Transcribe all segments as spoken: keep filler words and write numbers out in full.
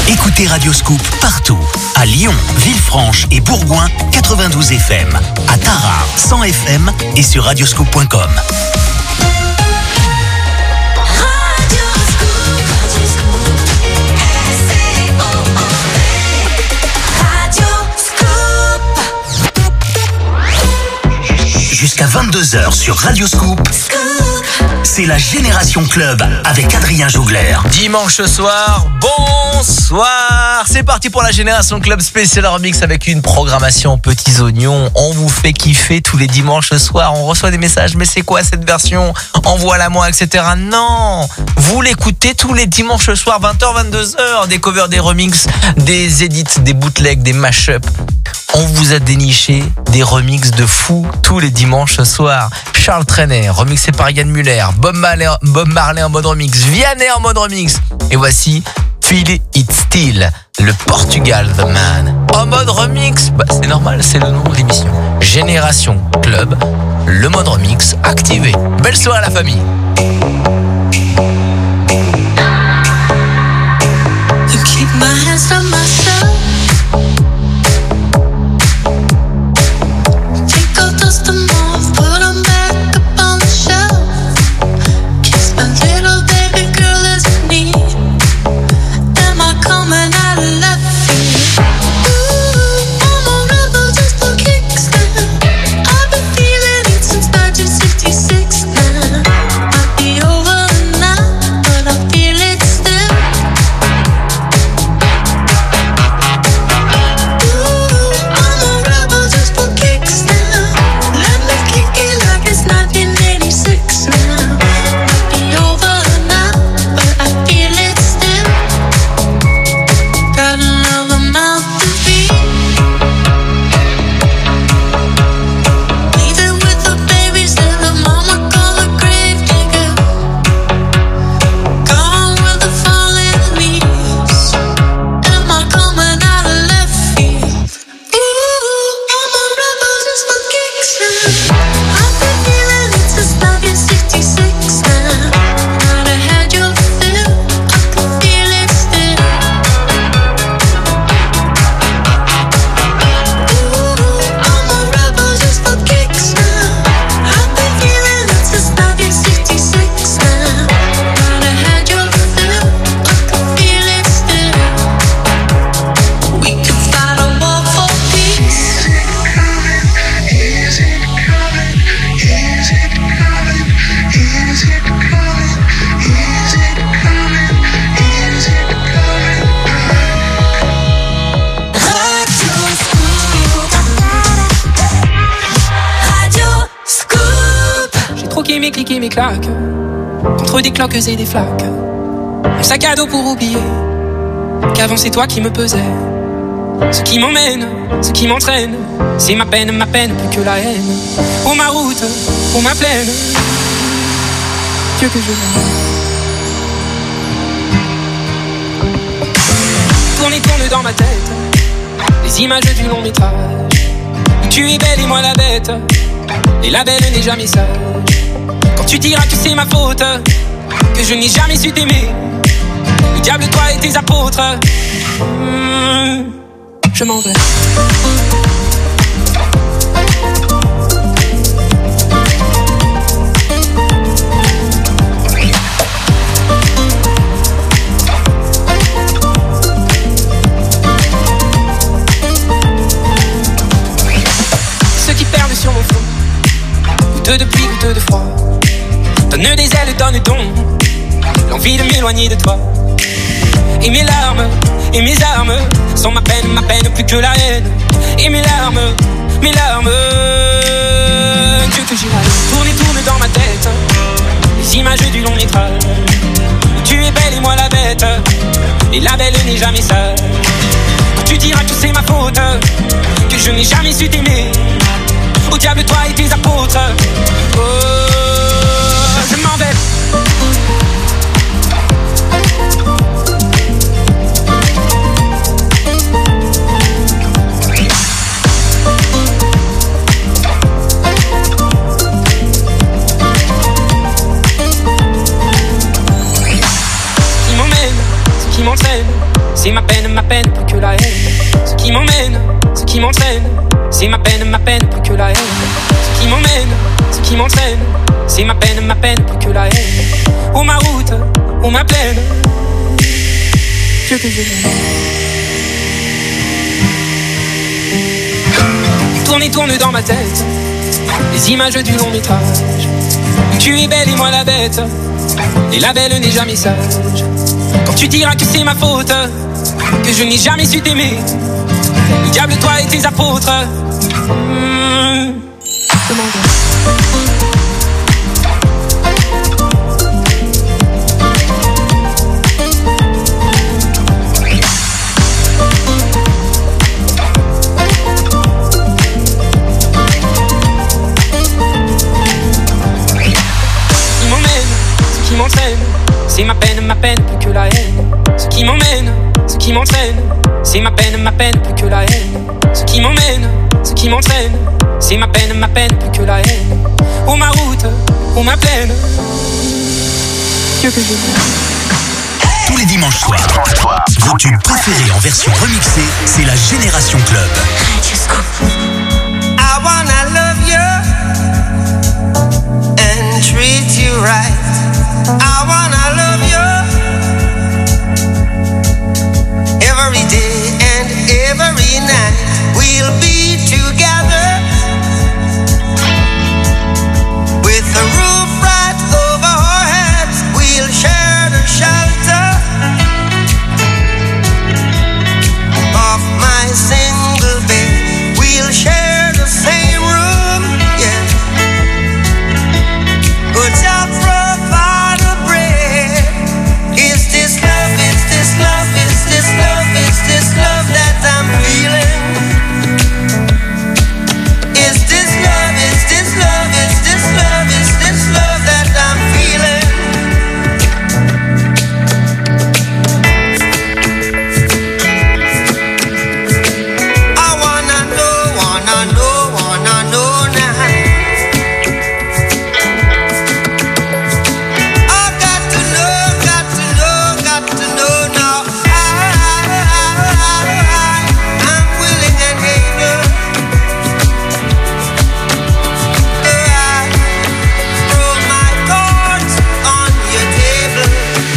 Écoutez Radioscoop partout. À Lyon, Villefranche et Bourgoin, quatre-vingt-douze F M. À Tarare, cent F M et sur radioscoop point com. Jusqu'à vingt-deux heures sur Radioscoop. C'est la Génération Club avec Adrien Jougler. Dimanche soir, bonsoir. C'est parti pour la Génération Club spécial remix avec une programmation petits oignons. On vous fait kiffer tous les dimanches soirs. On reçoit des messages, mais c'est quoi cette version? Envoie-la moi, et cetera. Non, vous l'écoutez tous les dimanches soirs, vingt heures, vingt-deux heures. Des covers, des remixes, des edits, des bootlegs, des mash-up. On vous a déniché des remixes de fou tous les dimanches soirs. Charles Trenet, remixé par Yann Muller. Bob Marley, Bob Marley en mode remix. Vianney en mode remix. Et voici Feel It Still, le Portugal The Man. En mode remix, bah c'est normal, c'est le nom de l'émission. Génération Club, le mode remix activé. Belle soirée à la famille. You keep my hands on myself. Dust them off, put them back up on the shelf. Kiss my little baby girl as you need. Am I coming out of left field? Ooh, I'm a rebel just for kicks now. I've been feeling it since nineteen sixty-six now. Might be over now, but I feel it still. Ooh, I'm a rebel just for kicks now. Let me kick it like it's nineteen eighty-six now. Might be over now, but I feel it still. Got another mouth to feed. Leave it with the babies that the mama call a grave digger. Gone with the falling leaves. Am I coming out of left field? Ooh, I'm a rebel just for kicks now. I've been feeling it since nineteen sixty-six now. Might have had your fill, I can feel it still. Ooh, I'm a rebel just for kicks now. I've been feeling it since nineteen sixty-six now. Might have had your fill, I can feel it still. We can fight a war for peace. Is it coming? Is it coming? Is it coming? Is it coming? Is it coming? Radio Scoop. Radio Scoop. J'ai troqué mes clics et mes claques contre des cloques et des flaques. Un sac à dos pour oublier qu'avant c'est toi qui me pesais. Ce qui m'emmène, ce qui m'entraîne, c'est ma peine, ma peine, plus que la haine. Pour ma route, pour ma plaine, Dieu que je l'aime. Tourne et tourne dans ma tête les images du long métrage. Tu es belle et moi la bête, et la belle n'est jamais sage. Quand tu diras que c'est ma faute, que je n'ai jamais su t'aimer, le diable toi et tes apôtres, mmh, je m'en vais. Ceux qui perdent sur mon front, goutteux de pluie, goutteux de froid, donne des ailes, donne don, l'envie de m'éloigner de toi. Et mes larmes, et mes armes sont ma peine, ma peine, plus que la haine. Et mes larmes, mes larmes, Dieu que j'irai. Tourne et tourne dans ma tête les images du long métrage. Tu es belle et moi la bête, et la belle n'est jamais sage. Quand tu diras que c'est ma faute, que je n'ai jamais su t'aimer, au diable toi et tes apôtres, oh, je m'en vais. c'est ma peine, ma peine, plus que la haine. Ce qui m'emmène, ce qui m'entraîne, c'est ma peine, ma peine, plus que la haine. Ce qui m'emmène, ce qui m'entraîne, c'est ma peine, ma peine, plus que la haine. Oh ma route, oh ma plaine, Dieu que je l'aime. Tourne et tourne dans ma tête les images du long métrage. Tu es belle et moi la bête, et la belle n'est jamais sage. Quand tu diras que c'est ma faute, que je n'ai jamais su t'aimer, le diable toi et tes apôtres. Mmh. C'est ma peine, ma peine, plus que la haine. Ce qui m'emmène, ce qui m'entraîne, c'est ma peine, ma peine, plus que la haine. Ce qui m'emmène, ce qui m'entraîne, c'est ma peine, ma peine, plus que la haine. Oh ma route, oh ma plaine, Dieu que je l'aime. Tous les dimanches soirs, vos tubes préférés en version remixée, c'est la Génération Club. I wanna love you and treat you right. I wanna love you every day and every night. We'll be together with the roof right over our heads. We'll share the shelter of my single bed. We'll share the same room, yeah. Good job, provide a bread. Is this love? Is this love? Is this love? Is this love that I'm feeling? Is this love? Is this love? Is this love? Is this love that I'm feeling? I wanna know, wanna know, wanna know now. I got to know, got to know, got to know now. I, I, I'm willing and able. I throw my cards on your table.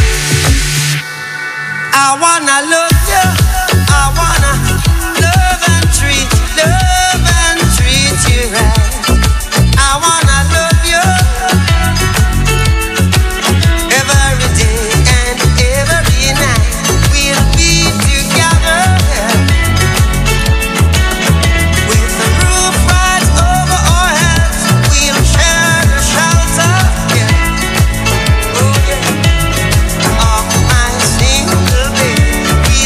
I wanna love you. I wanna love and treat, love and treat you right. I wanna love you every day and every night. We'll be together with the roof right over our heads. We'll share the shelter, yeah. Oh yeah, of my single bed.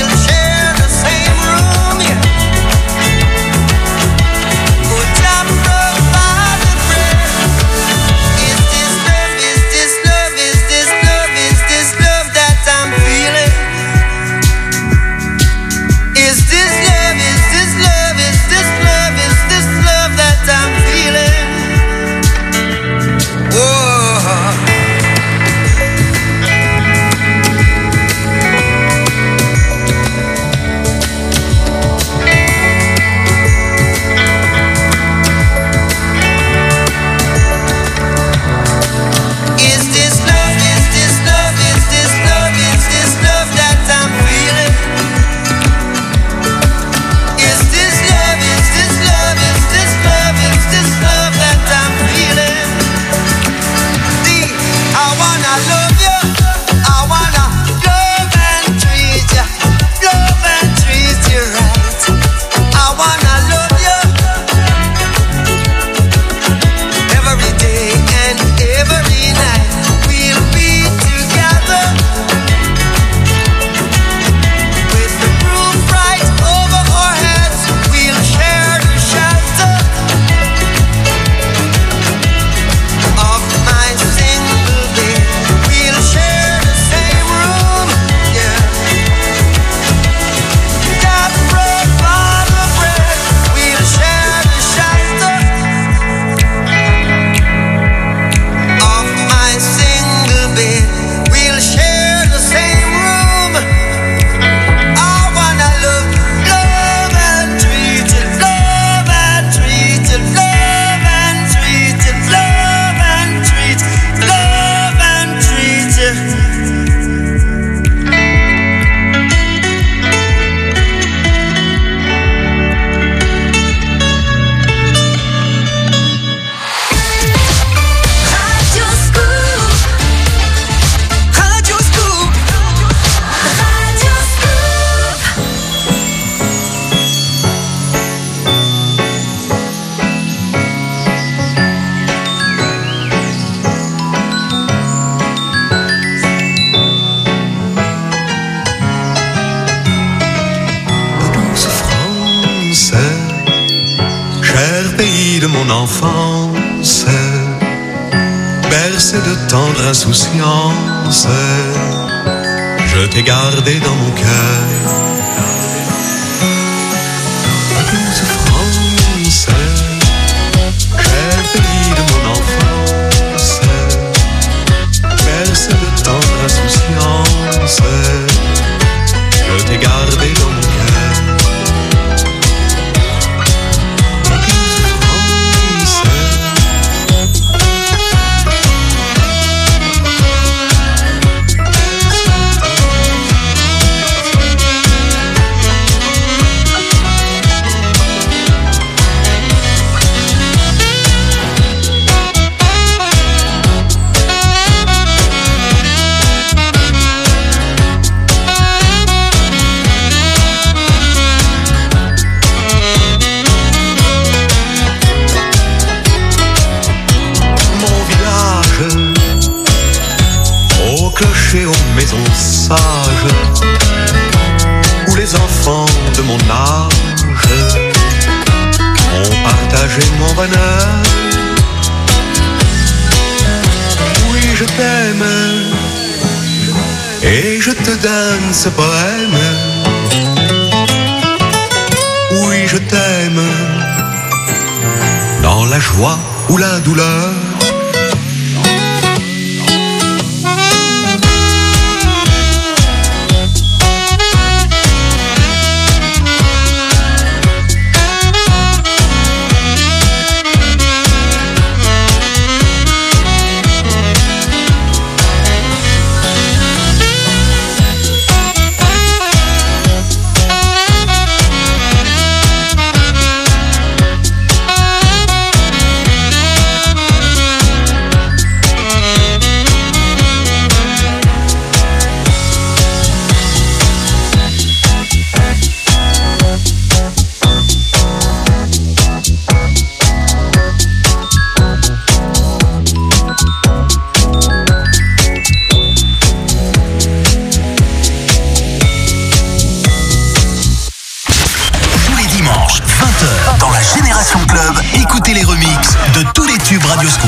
enfance, bercé de tendre insouciance, je t'ai gardé dans mon cœur. Douce France, cher pays de mon enfance, bercé de tendre insouciance, je t'ai gardé dans mon cœur. Aux maisons sages, où les enfants de mon âge ont partagé mon bonheur. Oui, je t'aime et je te donne ce poème. Oui, je t'aime dans la joie ou la douleur. Les remixes de tous les tubes Radio Scoop.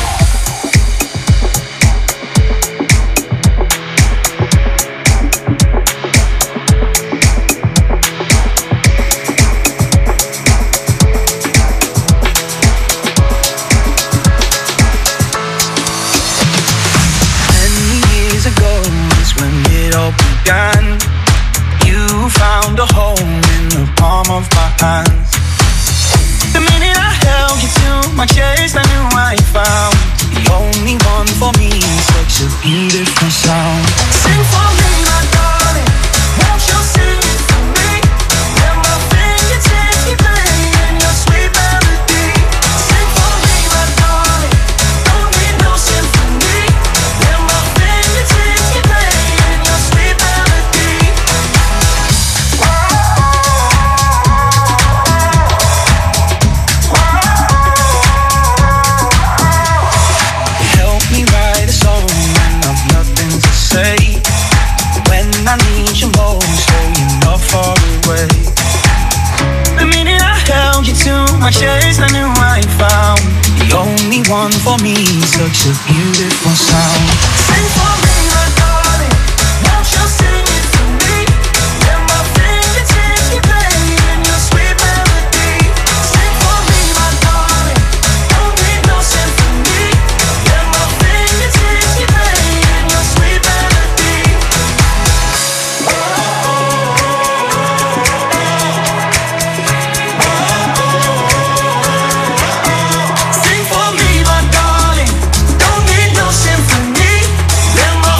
Beautiful sound. Sing for me, my darling. Won't you sing it for me? Let my fingertips keep playing your sweet melody. Sing for me, my darling. Don't need no symphony. Let my fingertips keep playing your sweet melody. Help me write a song. Nothing to say when I need you most, so you're not far away. The minute I held you to my chest, I knew I found the only one for me. Such a beautiful sound. Sing for me, my darling. Won't you sing it for me? Let my fingertips keep playing your sweet melody. Sing for me, my darling. Don't need no symphony. Let my fingertips keep playing your sweet melody. Sing for me, my darling. Don't need no symphony. Let my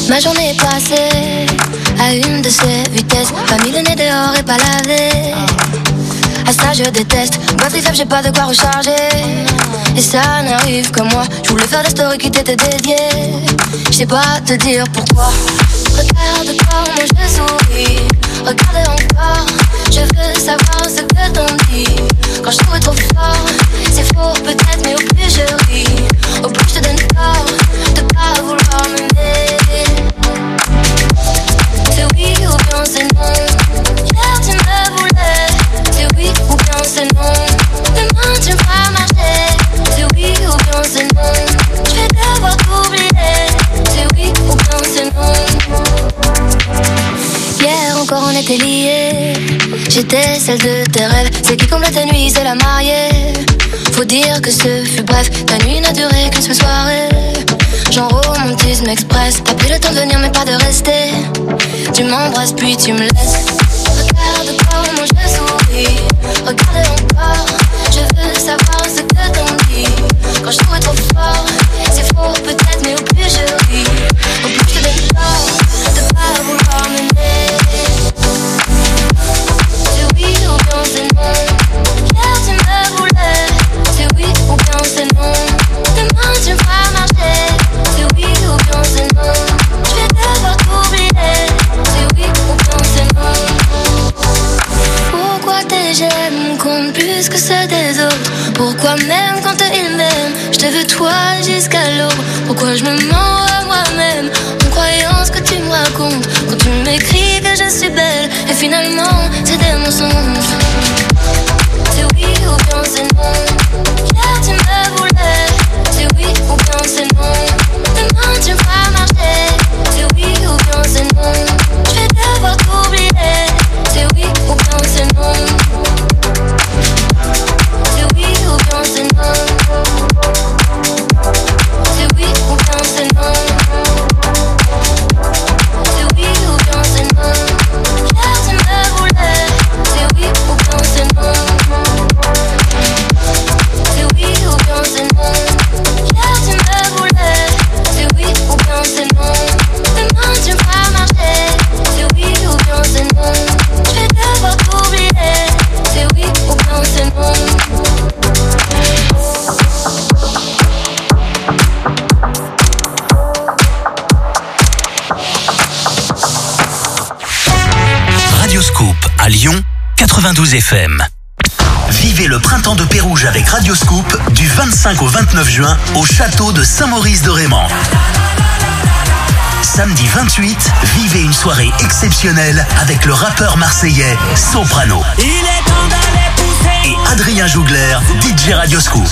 Ma journée est passée à une de ces vitesses. Pas mis le nez dehors et pas lavé. À ça je déteste. Batterie faible, j'ai pas de quoi recharger. Et ça n'arrive que moi. Je voulais faire des stories qui t'étaient dédiées. Je sais pas te dire pourquoi. Regarde comment je souris. Regarde encore. Je veux savoir ce que t'en dis. Quand je trouve trop fort, c'est faux peut-être, mais au plus je ris. Au plus je te donne tort de pas vouloir m'aimer. C'est oui ou bien c'est non. Hier tu me voulais. C'est oui ou bien c'est non. Demain tu me feras marcher. C'est oui ou bien c'est non. Je vais devoir t'oublier. C'est oui ou bien c'est non. Hier encore on était liés. J'étais celle de tes rêves. C'est qui comble ta nuit, c'est la mariée. Faut dire que ce fut bref. Ta nuit n'a duré qu'une seule soirée. Genre romantisme express. T'as pris le temps de venir mais pas de rester. Tu m'embrasses puis tu me laisses. Regarde comment je souris. Regarde encore. Je veux savoir ce que t'en dis. Quand je trouve trop fort, c'est faux peut-être, mais au plus je ris. Au plus je te donne tort de pas vouloir m'aimer. C'est oui ou bien c'est non. Hier tu me voulais. C'est oui ou bien c'est non. Demain tu me feras marcher. C'est oui ou bien c'est non. Je vais devoir t'oublier. C'est oui ou bien c'est non. Pourquoi tes j'aime compte plus que ceux des autres? Pourquoi même quand ils m'aiment, je te veux toi jusqu'à l'aube? Pourquoi je me mens à moi-même en croyant ce que tu me racontes? Quand tu m'écris que je suis belle et finalement c'est des mensonges. C'est oui ou bien c'est non. Hier tu me voulais. C'est oui ou bien c'est non. Demain tu me feras marcher. C'est oui ou bien c'est non. Je vais devoir t'oublier. C'est oui ou bien c'est non. C'est oui ou bien c'est non. C'est oui ou bien c'est non. C'est oui ou bien c'est non. Hier tu me voulais. C'est oui ou bien c'est non. C'est oui ou bien c'est non. Hier tu me voulais. C'est oui ou bien c'est non. Demain tu me feras marcher. C'est oui ou bien c'est non. Je vais devoir t'oublier. C'est oui ou bien c'est non. Radioscoop à Lyon, quatre-vingt-douze F M. Vivez le printemps de Pérouge avec Radioscoop du vingt-cinq au vingt-neuf juin au château de Saint-Maurice-de-Raymond. Samedi vingt-huit, vivez une soirée exceptionnelle avec le rappeur marseillais Soprano. Il est temps d'aller pousser. Et Adrien Jougler, D J Radioscoop.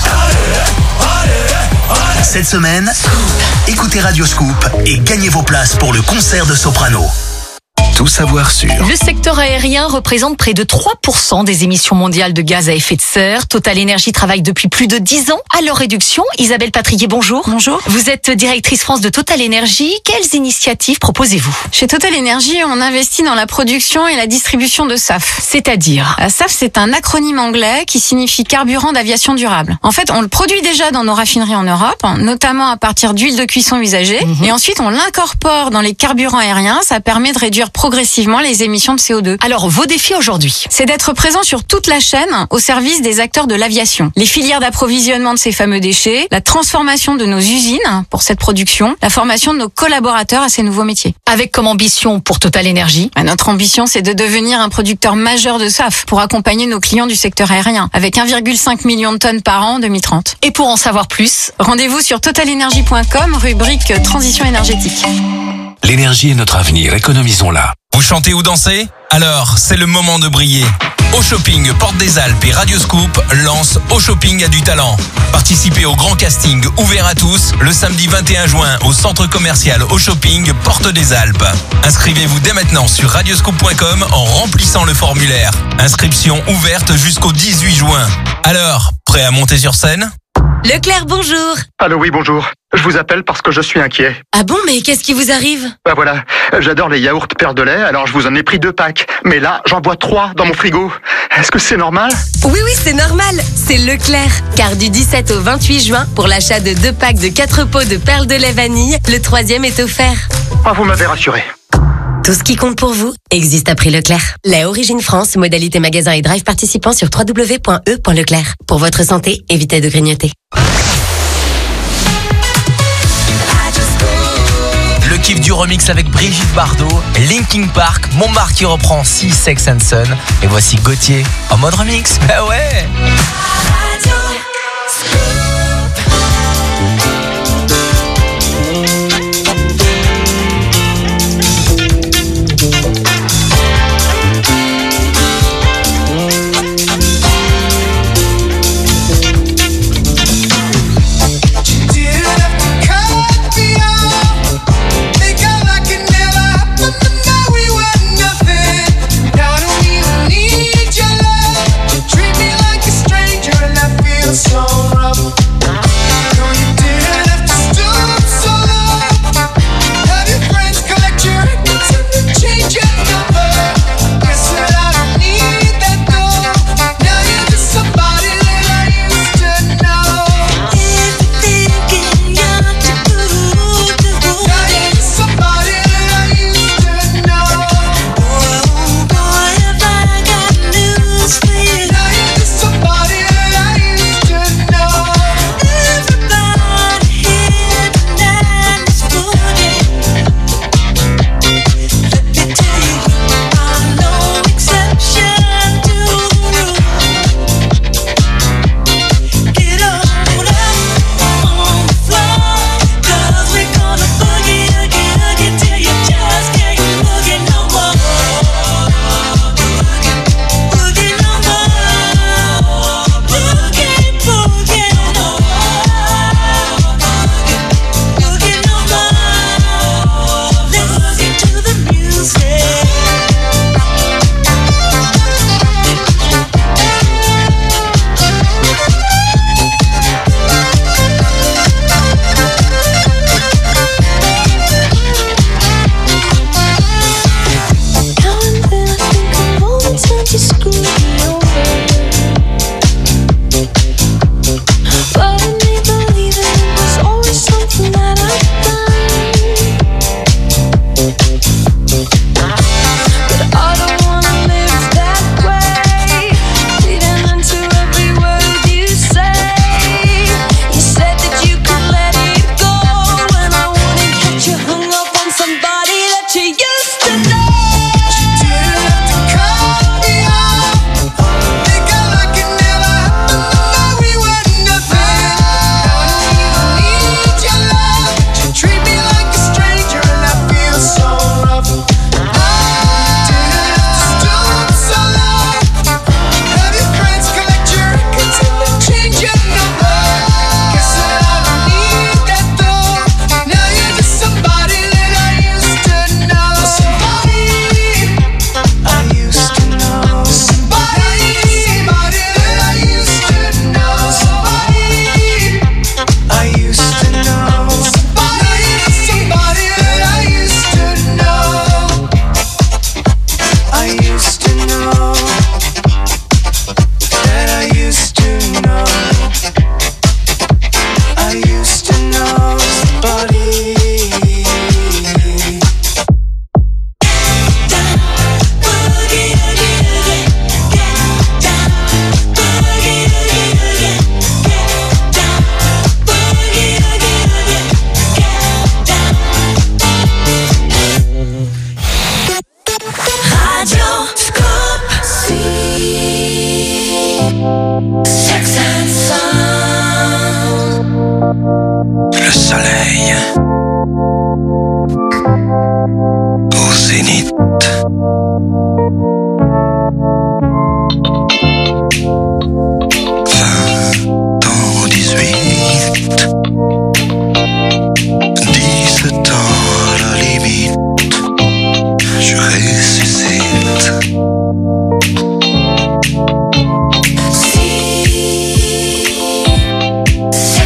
Cette semaine, écoutez Radioscoop et gagnez vos places pour le concert de Soprano. Tout savoir sur. Le secteur aérien représente près de trois pour cent des émissions mondiales de gaz à effet de serre. Total Énergie travaille depuis plus de dix ans à leur réduction. Isabelle Patrier, bonjour. Bonjour. Vous êtes directrice France de Total Énergie. Quelles initiatives proposez-vous? Chez Total Énergie, on investit dans la production et la distribution de S A F. C'est-à-dire? S A F, c'est un acronyme anglais qui signifie carburant d'aviation durable. En fait, on le produit déjà dans nos raffineries en Europe, notamment à partir d'huile de cuisson usagée. Mmh. Et ensuite, on l'incorpore dans les carburants aériens. Ça permet de réduire progressivement les émissions de C O deux. Alors, vos défis aujourd'hui? C'est d'être présent sur toute la chaîne au service des acteurs de l'aviation. Les filières d'approvisionnement de ces fameux déchets, la transformation de nos usines pour cette production, la formation de nos collaborateurs à ces nouveaux métiers. Avec comme ambition pour Total Énergie? Notre ambition, c'est de devenir un producteur majeur de S A F pour accompagner nos clients du secteur aérien avec un virgule cinq million de tonnes par an en deux mille trente. Et pour en savoir plus, rendez-vous sur total énergie point com, rubrique transition énergétique. L'énergie est notre avenir, économisons-la. Vous chantez ou dansez? Alors, c'est le moment de briller. Au Shopping Porte des Alpes et Radioscoop lance Au Shopping a du talent. Participez au grand casting ouvert à tous le samedi vingt et un juin au centre commercial Au Shopping Porte des Alpes. Inscrivez-vous dès maintenant sur radioscoop point com en remplissant le formulaire. Inscription ouverte jusqu'au dix-huit juin. Alors, prêt à monter sur scène? Leclerc, bonjour. Allô, oui, bonjour. Je vous appelle parce que je suis inquiet. Ah bon, mais qu'est-ce qui vous arrive? Bah voilà, j'adore les yaourts Père de lait, alors je vous en ai pris deux packs. Mais là, j'en bois trois dans mon frigo. Est-ce que c'est normal? Oui, oui, c'est normal. C'est Leclerc. Car du dix-sept au vingt-huit juin, pour l'achat de deux packs de quatre pots de perles de lait vanille, le troisième est offert. Ah, vous m'avez rassuré. Tout ce qui compte pour vous existe à prix Leclerc. Lait Origine France, modalité magasin et drive participant sur w w w point e point leclerc. Pour votre santé, évitez de grignoter. Le kiff du remix avec Brigitte Bardot, Linkin Park, Montmartre qui reprend Six Sex and Son. Et voici Gauthier en mode remix. Bah ouais. Le soleil au zénith. Vingt ans, dix-huit, dix-sept ans à la limite, je ressuscite. Si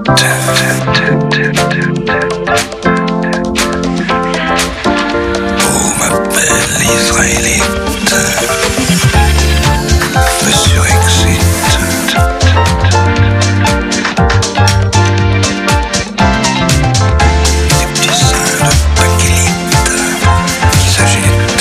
Oh ma belle Israélite, me surexcite. Des petits seins de bakélite s'agitent.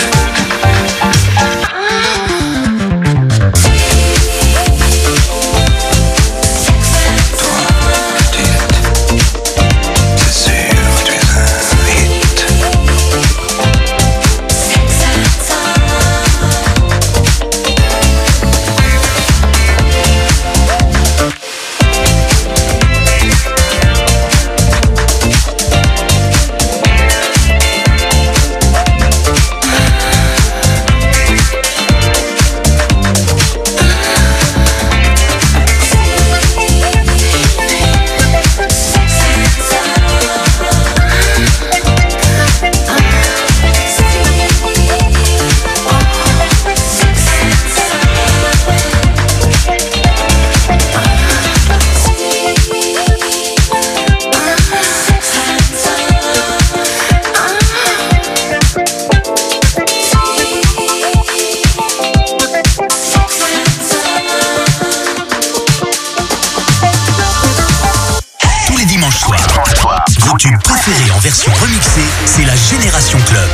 Vos tubes préférés en version remixée, c'est la Génération Club.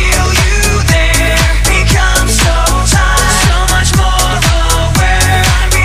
So much more of a where I'm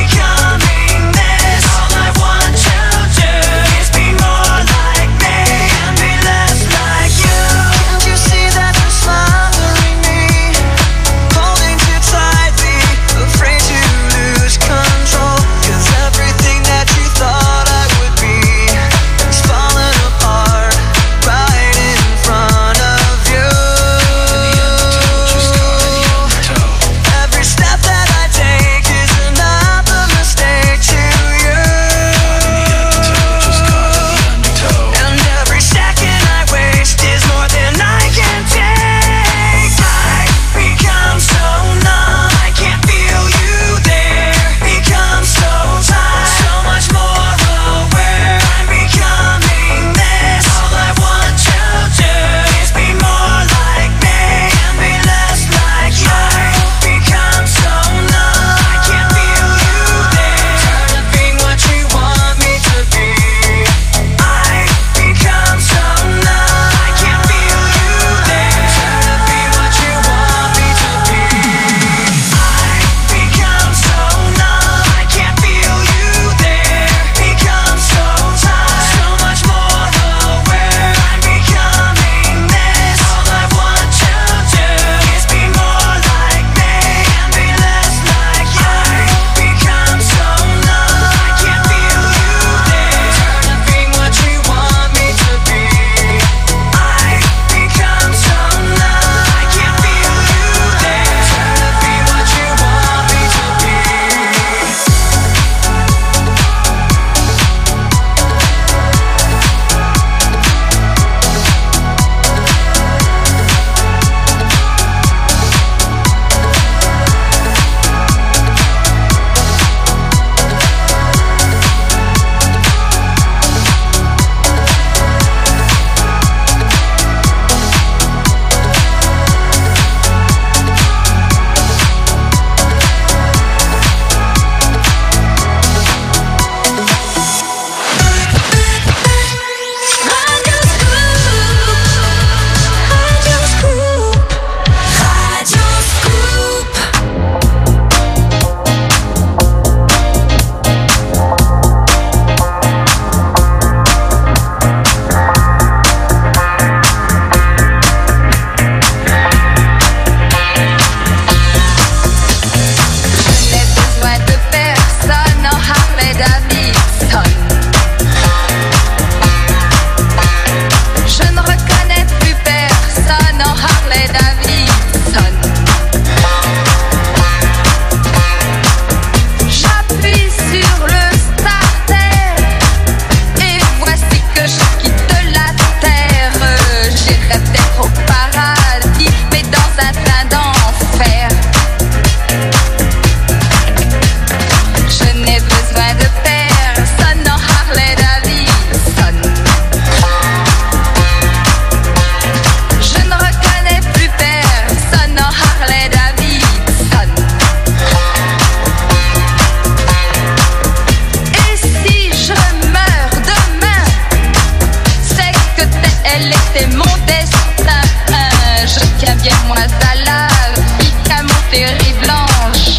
stage. Caviar moi salade, pique à mon ferry blanche.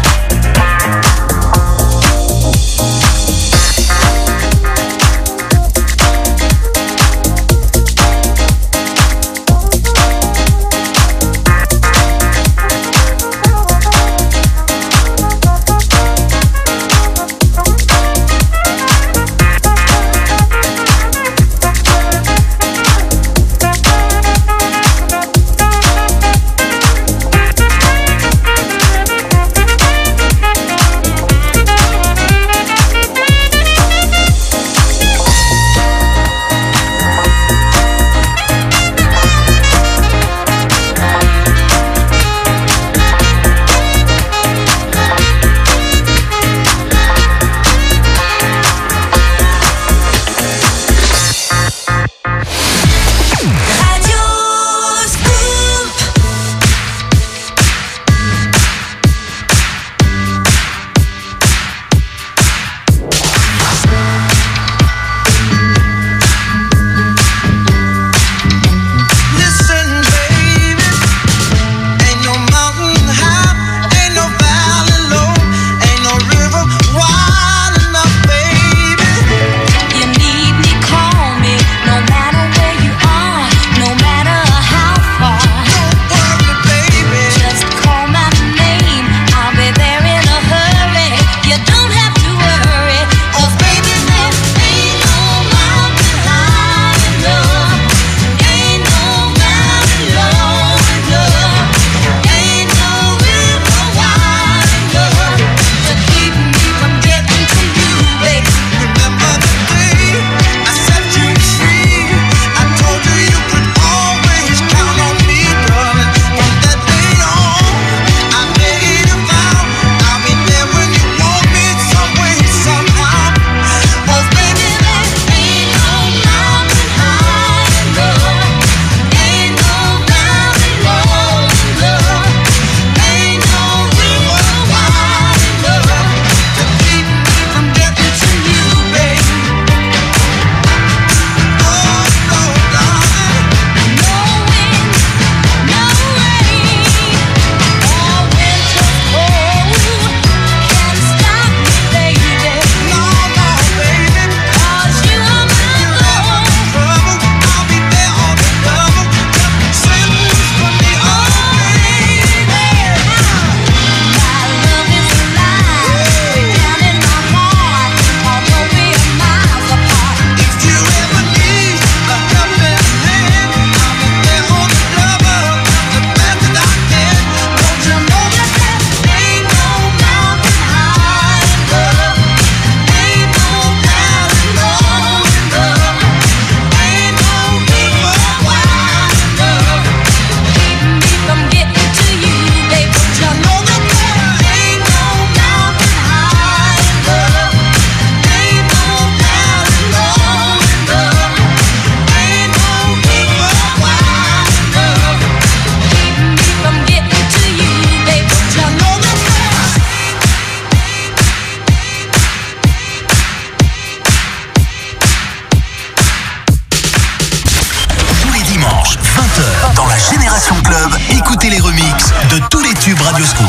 Radioscoop.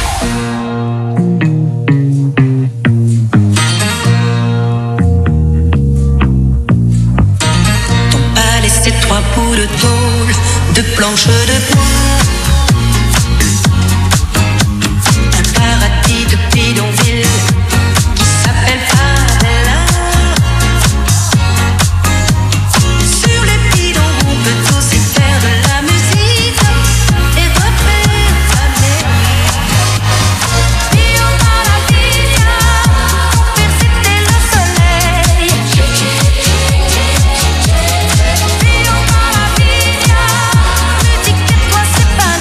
Ton palais, c'est trois bouts de tôle, de planches de bois. Un paradis de bidonville qui s'appelle Favela. Sur les bidons, on peut aussi faire de la musique et refaire l'Amérique. Io Maravilla, persister le soleil. Io Maravilla, musique et toi c'est pareil.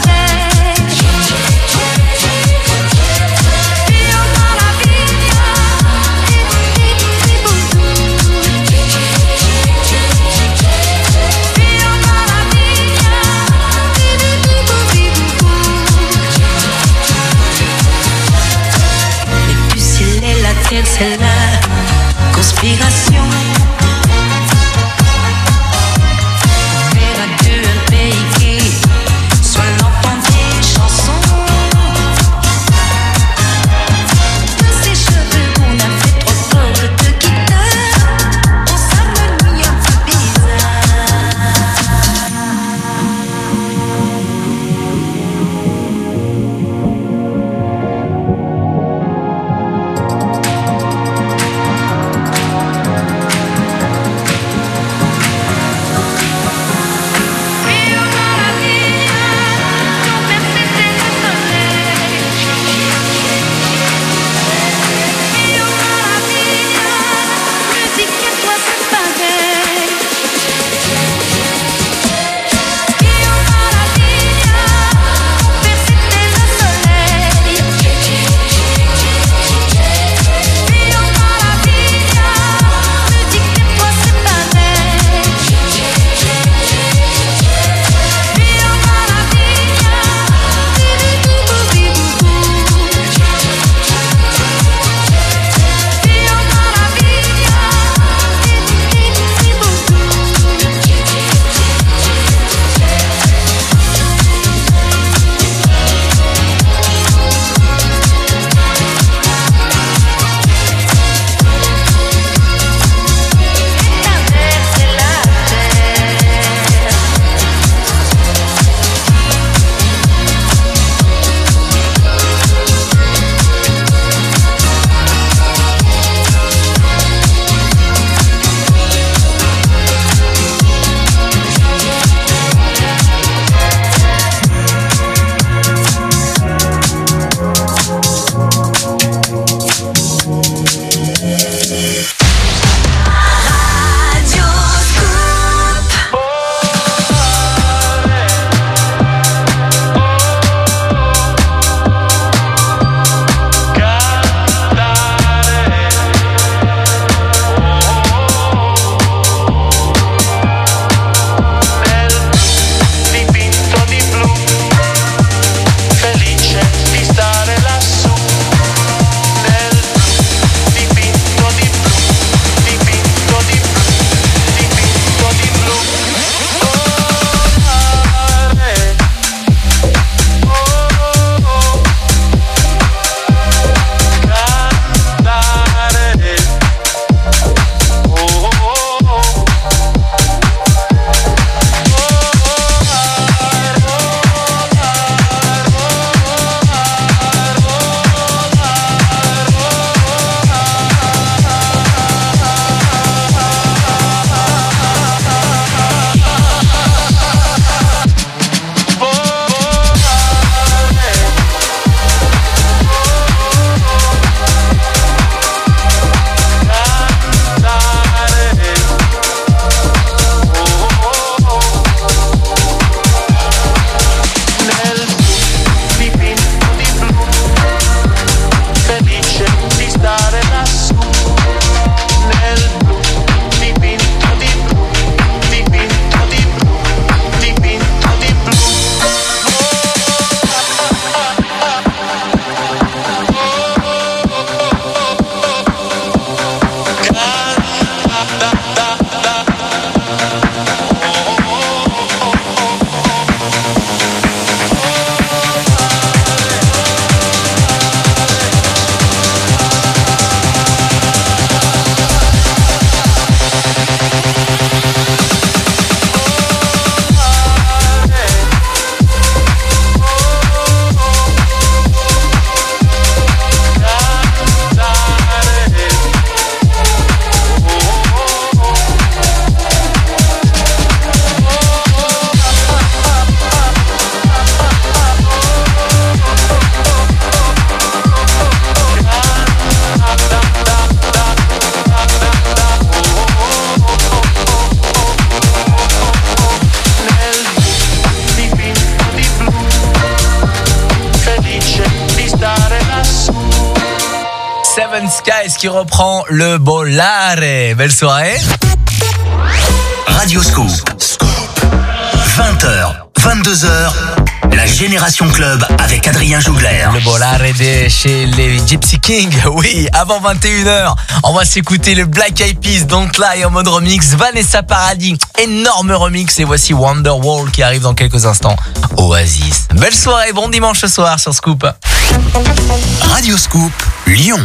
Skies qui reprend le Bolare. Belle soirée. Radio Scoop. vingt heures, vingt-deux heures. La Génération Club avec Adrien Jougler. Le Bolare de chez les Gypsy Kings. Oui, avant vingt et une heures, on va s'écouter le Black Eyed Peas, Don't Lie en mode remix. Vanessa Paradis, énorme remix. Et voici Wonderwall qui arrive dans quelques instants. Oasis. Belle soirée, bon dimanche ce soir sur Scoop. Radio Scoop, Lyon.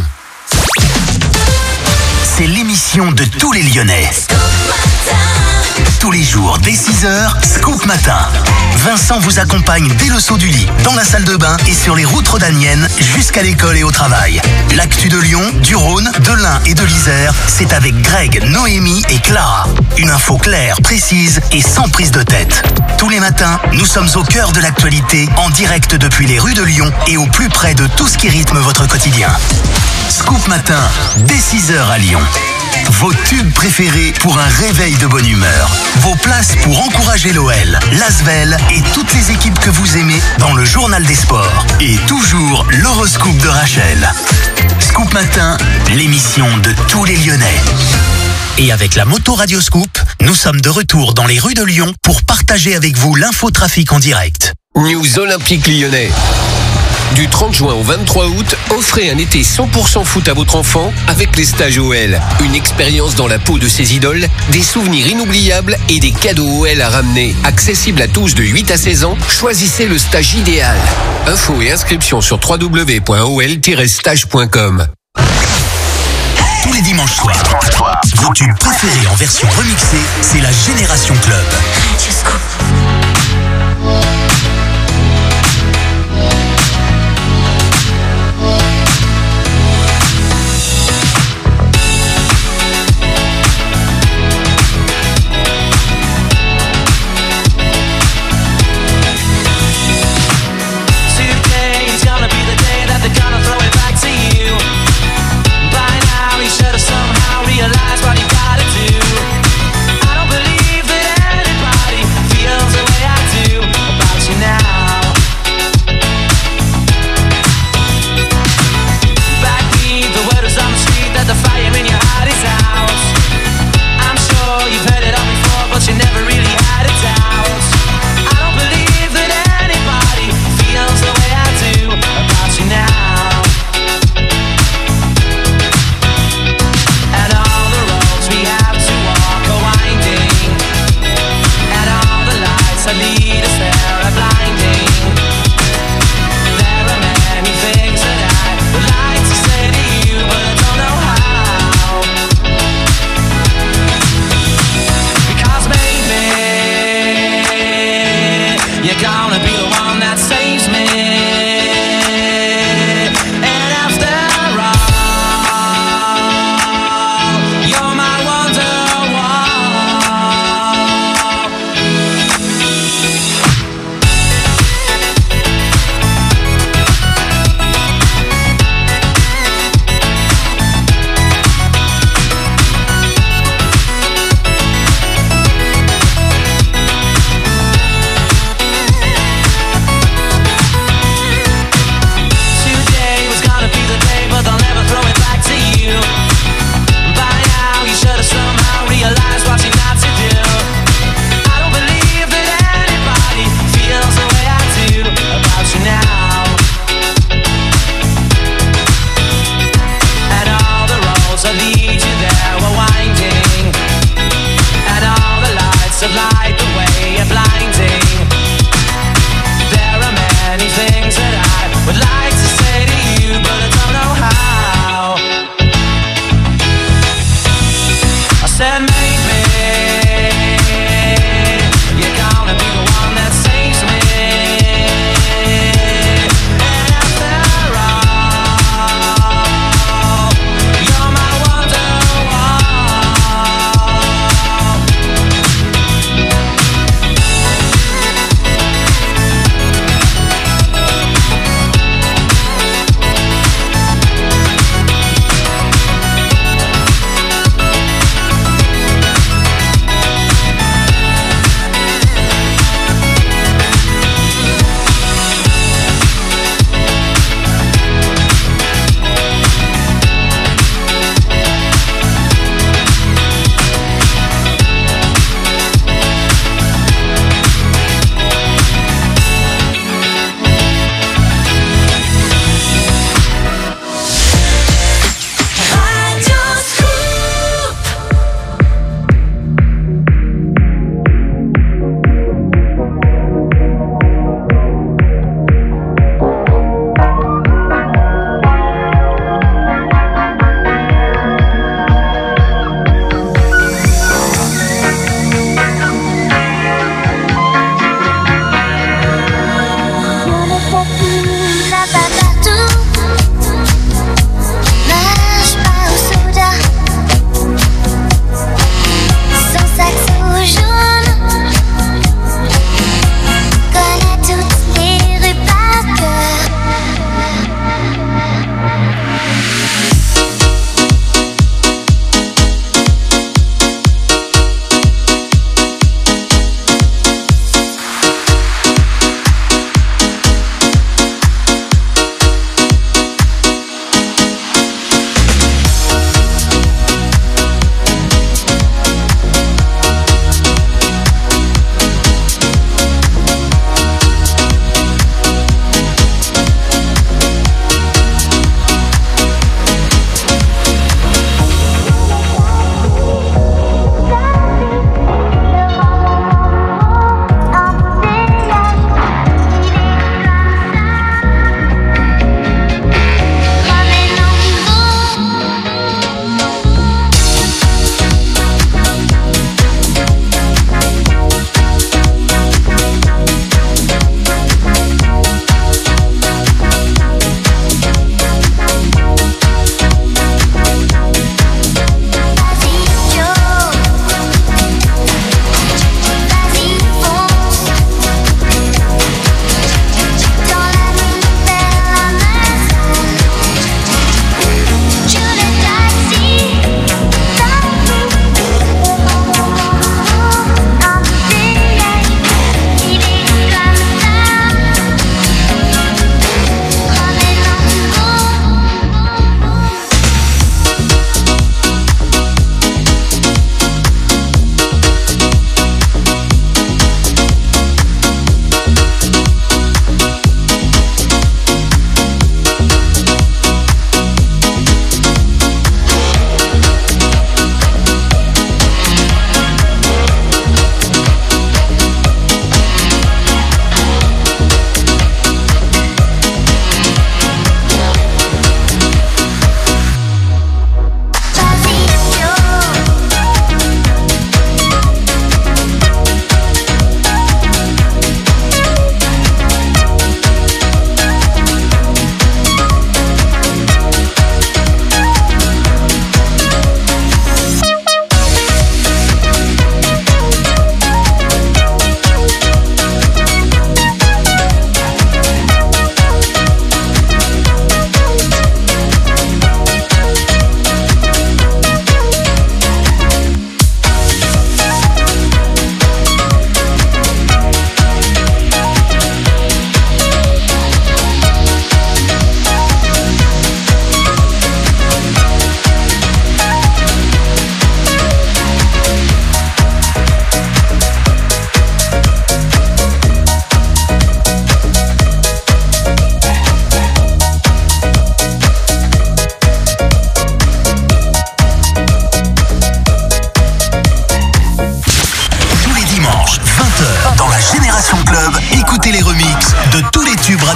C'est l'émission de tous les Lyonnais. Tous les jours, dès six heures, Scoop Matin. Vincent vous accompagne dès le saut du lit, dans la salle de bain et sur les routes rhodaniennes jusqu'à l'école et au travail. L'actu de Lyon, du Rhône, de l'Ain et de l'Isère, c'est avec Greg, Noémie et Clara. Une info claire, précise et sans prise de tête. Tous les matins, nous sommes au cœur de l'actualité, en direct depuis les rues de Lyon et au plus près de tout ce qui rythme votre quotidien. Scoop Matin, dès six heures à Lyon. Vos tubes préférés pour un réveil de bonne humeur. Vos places pour encourager l'O L, l'Asvel et toutes les équipes que vous aimez dans le journal des sports. Et toujours l'horoscope de Rachel. Scoop Matin, l'émission de tous les Lyonnais. Et avec la moto Radio Scoop, nous sommes de retour dans les rues de Lyon pour partager avec vous l'infotrafic en direct. News Olympique Lyonnais. Du trente juin au vingt-trois août, offrez un été cent pour cent foot à votre enfant avec les stages O L. Une expérience dans la peau de ses idoles, des souvenirs inoubliables et des cadeaux O L à ramener. Accessible à tous de huit à seize ans, choisissez le stage idéal. Infos et inscriptions sur w w w point o l tiret stage point com. Tous les dimanches soirs, vos tubes préférés en version remixée, c'est la Génération Club. Radio Scoop. Realize what you gotta do. I don't believe that anybody feels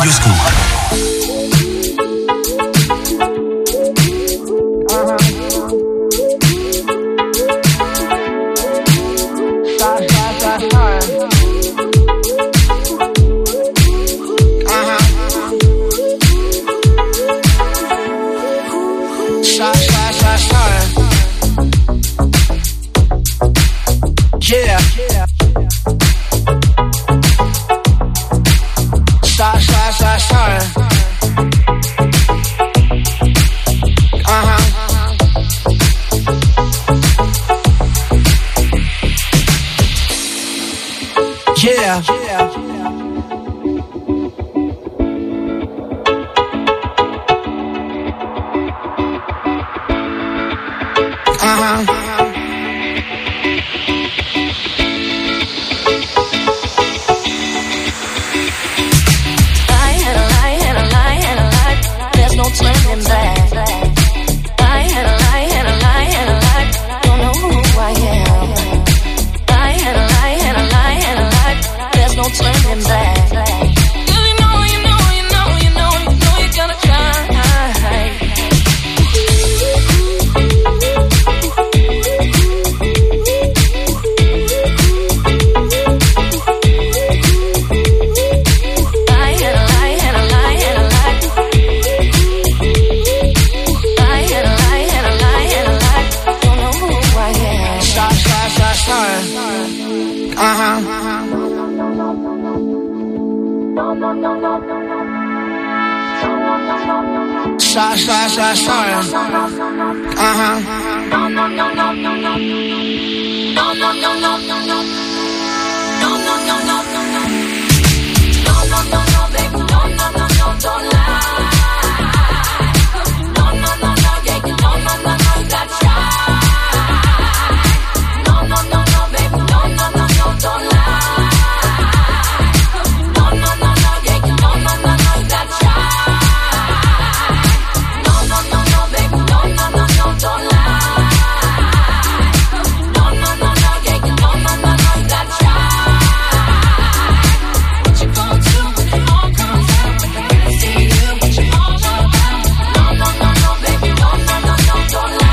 Radio Scoop. Yeah. Star, star, star, star. Uh-huh. Yeah. Yeah. Uh-huh. No turning back. I had a lie, had a lie, had a lie. Don't know who I am. I had a lie, had a lie, had a lie. There's no turning back. You know, you know, you know, you know, you know you're gonna try. Uh-huh. Shy, shy, shy, shy. Uh-huh. No, no, no, no, no, no. No, no, no, no, no, no. No, no, no, no, no, no. No, no, no, no, baby. No, no, no, no, don't lie. No, no, no, no, yeah, you no, no, no, no, you got shy. No, no, no, no, baby. No, no, no, no, don't lie. No, no, no, no, yeah, you no, no, no, no, you got shy. No, no, no, no, baby. No, no, no, no, don't lie. No, no, no, no, yeah, you no, no, no, no, you got shy. What you gonna do when it all comes out? When they really see you, what you all about? No, no, no, no, baby. No, no, no, no, don't lie.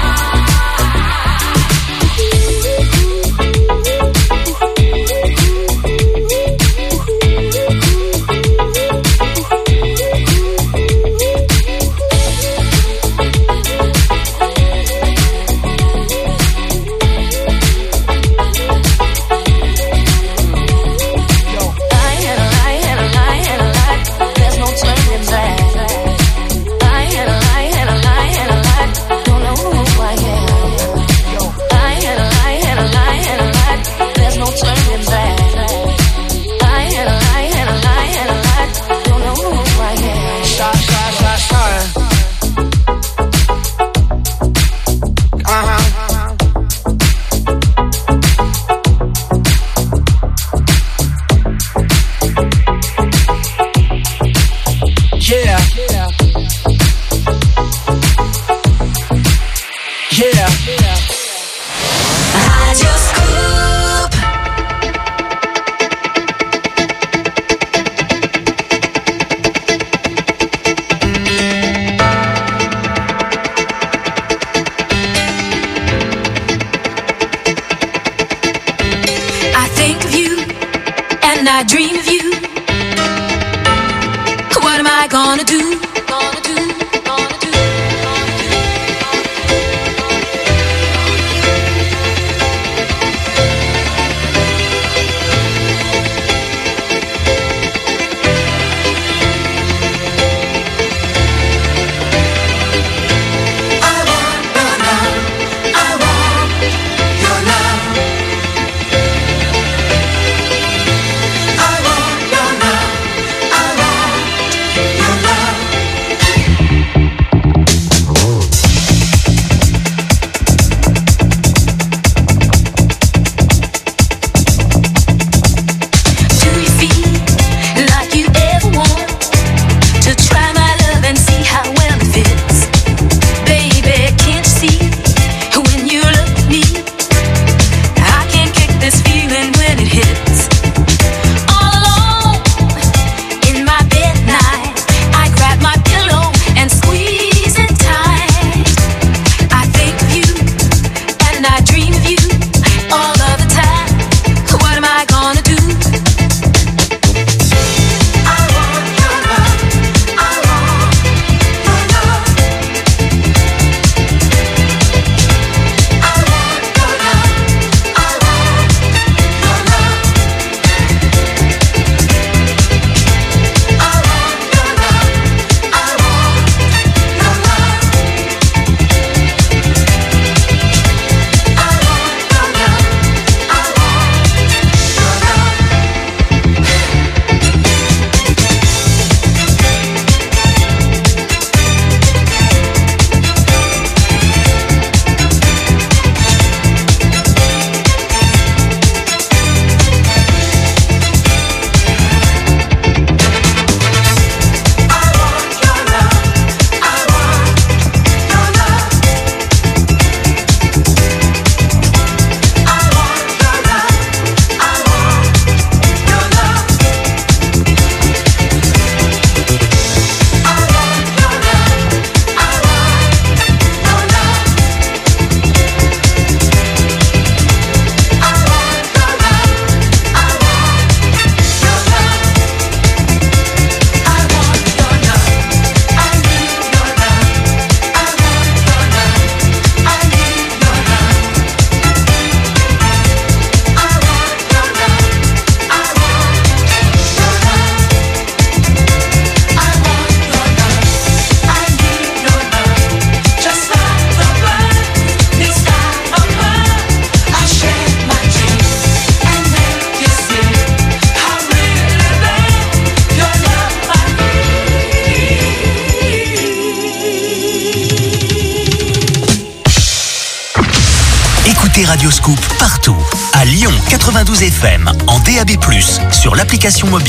Radioscoop partout. À Lyon quatre-vingt-douze F M, en D A B plus, sur l'application mobile.